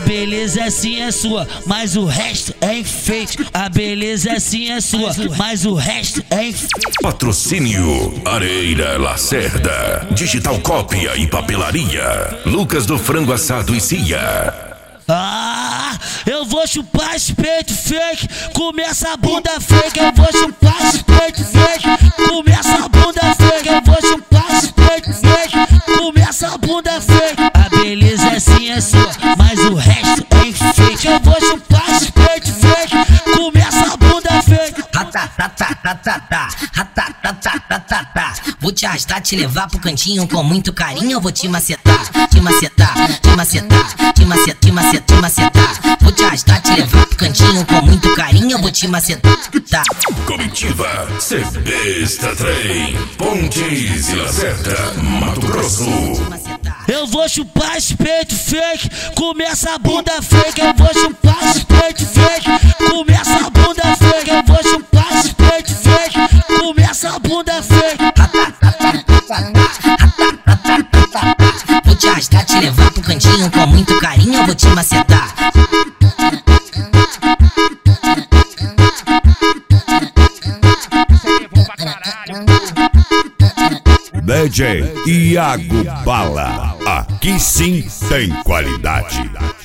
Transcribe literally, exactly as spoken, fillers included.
beleza sim é sua, mas o resto é enfeite. A beleza sim é sua, mas o resto é enfeite. Patrocínio Areira Lacerda, Digital Cópia e Papelaria, Lucas do Frango Assado e Cia. Ah, eu vou chupar esse peito fake, começa a bunda fake. Eu vou chupar esse peito fake, começa a bunda fake. Eu vou chupar esse peito fake, começa a bunda fake. A beleza sim é sua, mas o resto é enfeite. Eu vou chupar esse peito fake, começa a bunda fake. Vou te arrastar, te levar pro cantinho com muito carinho. Eu vou te macetar, te macetar, te macetar, te macetar, te macetar, te macetar. Vou te arrastar, te levar pro cantinho com muito carinho. Eu vou te macetar. Comitiva C Besta Trem, Pontes e Lacerda, Mato Grosso. Eu vou chupar esse peito fake, começa a bunda fake. Eu vou chupar esse peito fake, começa a bunda fake. Eu vou chupar esse peito fake, começa a bunda fake. Vou te arrastar, te levar pro cantinho com muito carinho. Eu vou te macetar. D J Iago Bala, aqui sim tem qualidade.